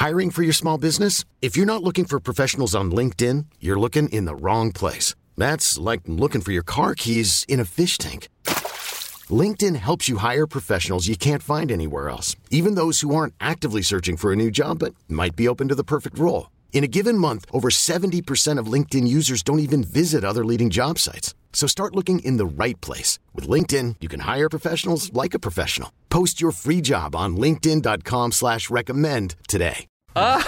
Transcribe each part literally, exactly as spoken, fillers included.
Hiring for your small business? If you're not looking for professionals on LinkedIn, you're looking in the wrong place. That's like looking for your car keys in a fish tank. LinkedIn helps you hire professionals you can't find anywhere else, even those who aren't actively searching for a new job but might be open to the perfect role. In a given month, over seventy percent of LinkedIn users don't even visit other leading job sites. So start looking in the right place. With LinkedIn, you can hire professionals like a professional. Post your free job on linkedin.com slash recommend today. Uh.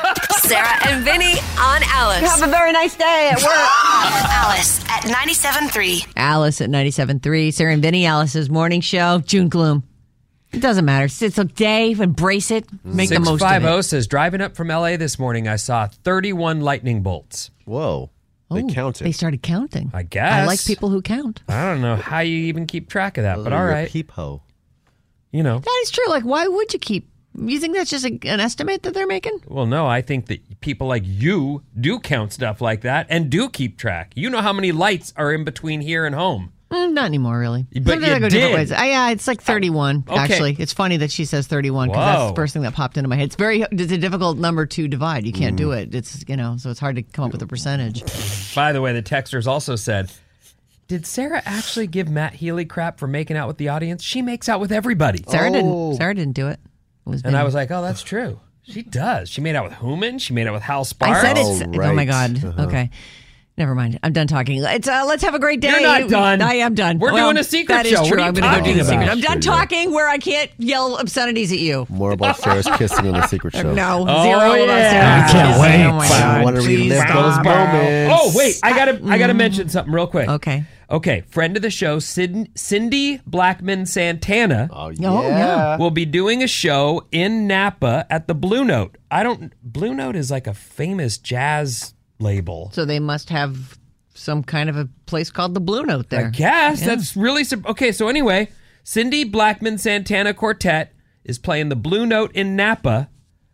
Sarah and Vinny on Alice. Have a very nice day at work. Alice at ninety-seven point three. Alice at ninety-seven point three. Sarah and Vinny, Alice's morning show. June gloom. It doesn't matter. It's a day. Embrace it. Make the most of it. six fifty says, driving up from L A this morning, I saw thirty-one lightning bolts. Whoa. They oh, counted. They started counting. I guess. I like people who count. I don't know how you even keep track of that, but oh, all you're right. A peephole. You know. That is true. Like, why would you keep... You think that's just a, an estimate that they're making? Well, no, I think that people like you do count stuff like that and do keep track. You know how many lights are in between here and home. Mm, not anymore, really. But Sometimes you I go did. different ways. I, yeah, it's like thirty-one, Okay. actually. It's funny that she says thirty-one because that's Whoa. the first thing that popped into my head. It's very, it's a difficult number to divide. You can't do it. It's, you know, so it's hard to come up with a percentage. By the way, the texters also said, did Sarah actually give Matt Healy crap for making out with the audience? She makes out with everybody. Sarah Oh. didn't. Sarah didn't do it. It was And Vinny. I was like, oh, that's true. She does. She made out with Hooman. She made out with Hal Sparks. I said it's. Oh, Oh, my right. God. Uh-huh. Okay. Never mind. I'm done talking. It's uh, let's have a great day. You're not done. I am done. We're Well, doing a secret that is show. What true. are you I'm going to go do talking the secret. about? I'm done Sure, yeah. talking where I can't yell obscenities at you. More about Sarah's kissing on the secret show. No, Oh, zero about yeah. Sarah's I can't kissing. wait. Oh my I God. want to Please relive stop. those moments. Oh, wait. I gotta I gotta mention something real quick. Okay. Okay. Friend of the show, Sid, Cindy Blackman Santana Oh, yeah. Oh, yeah. will be doing a show in Napa at the Blue Note. I don't Blue Note is like a famous jazz label. So they must have some kind of a place called the Blue Note there. I guess Yeah. that's really sur- okay. So anyway, Cindy Blackman Santana Quartet is playing the Blue Note in Napa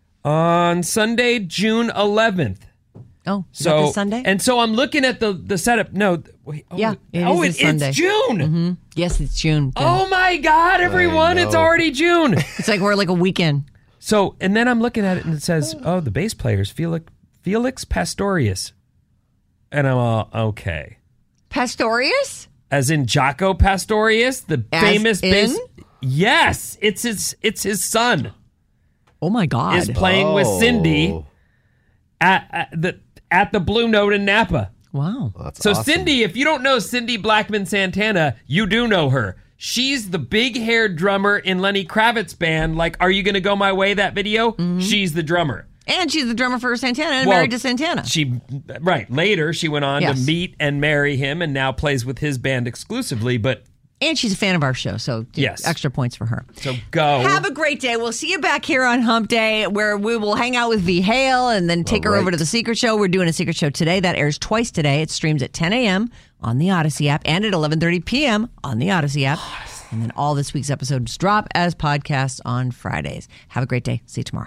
on Sunday, June eleventh. Oh, is So that this Sunday? and so I'm looking at the the setup. No, wait. Oh, Yeah, it oh, is it- this Sunday. it's June. Mm-hmm. Yes, it's June. Oh my God, everyone! It's know. already June. It's like we're like a weekend. So and then I'm looking at it and it says, "Oh, the bass player's Felix Felix Pastorius," and I'm all okay. Pastorius? As in Jaco Pastorius, the As famous in? bass. Yes, it's his. It's his son Oh my God. is playing with Cindy Oh, at, at the at the Blue Note in Napa. Wow. that's So awesome. Cindy, if you don't know Cindy Blackman Santana, you do know her. She's the big-haired drummer in Lenny Kravitz's band. Like, Are You Gonna Go My Way? That video. She's the drummer. And she's the drummer for Santana and Well, married to Santana. She right later she went on Yes. to meet and marry him, and now plays with his band exclusively. But And she's a fan of our show, so Yes. extra points for her. so go. Have a great day. We'll see you back here on Hump Day where we will hang out with V. Hale and then take her All right. over to the Secret Show. We're doing a Secret Show today. That airs twice today. It streams at ten a.m. on the Odyssey app and at eleven thirty p.m. on the Odyssey app. And then all this week's episodes drop as podcasts on Fridays. Have a great day. See you tomorrow.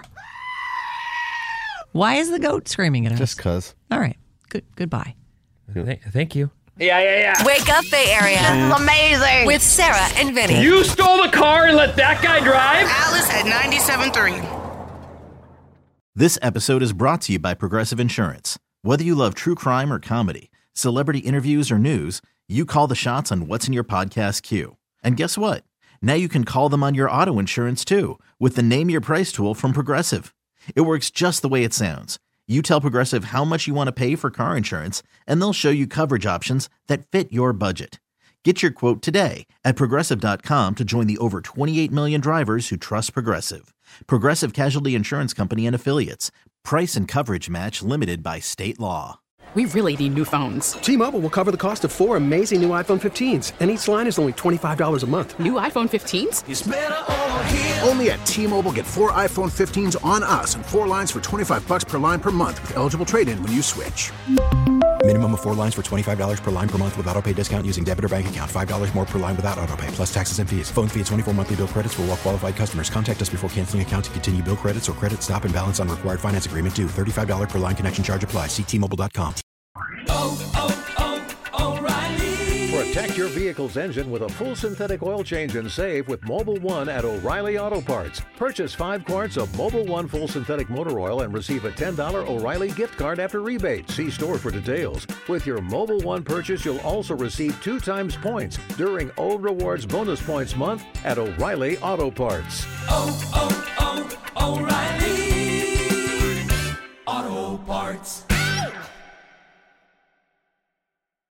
Why is the goat screaming at us? Just because. All right. Good. Goodbye. Th- thank you. Yeah, yeah, yeah. Wake up, Bay Area. Amazing. With Sarah and Vinny. You stole the car and let that guy drive? Alice at ninety-seven point three. This episode is brought to you by Progressive Insurance. Whether you love true crime or comedy, celebrity interviews or news, you call the shots on what's in your podcast queue. And guess what? Now you can call them on your auto insurance too with the Name Your Price tool from Progressive. It works just the way it sounds. You tell Progressive how much you want to pay for car insurance, and they'll show you coverage options that fit your budget. Get your quote today at Progressive dot com to join the over twenty-eight million drivers who trust Progressive. Progressive Casualty Insurance Company and Affiliates. Price and coverage match limited by state law. We really need new phones. T-Mobile will cover the cost of four amazing new iPhone fifteens, and each line is only twenty-five dollars a month. New iPhone fifteens? Only at T-Mobile, get four iPhone fifteens on us and four lines for twenty-five bucks per line per month with eligible trade-in when you switch. Minimum of four lines for twenty-five dollars per line per month with autopay discount using debit or bank account. five dollars more per line without autopay, plus taxes and fees. Phone fee at twenty-four monthly bill credits for well-qualified customers. Contact us before canceling account to continue bill credits or credit stop and balance on required finance agreement due. thirty-five dollars per line connection charge applies. See T Mobile dot com. Oh, oh, oh, O'Reilly. For a Protect your vehicle's engine with a full synthetic oil change and save with Mobil one at O'Reilly Auto Parts. Purchase five quarts of Mobil one full synthetic motor oil and receive a ten dollars O'Reilly gift card after rebate. See store for details. With your Mobil one purchase, you'll also receive two times points during O Rewards Bonus Points Month at O'Reilly Auto Parts. Oh, oh, oh, O'Reilly Auto Parts.